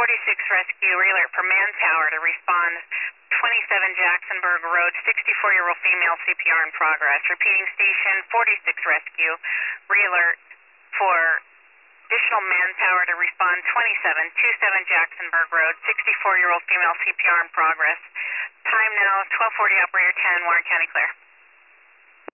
Rescue Relay for Manpower to respond 27 Jacksonburg Road, 64-year-old female CPR in progress. Repeating station 46 Rescue Relay for additional manpower to respond 27 Jacksonburg Road, 64-year-old female CPR in progress. Time now 12:40, operator 10, Warren County clear.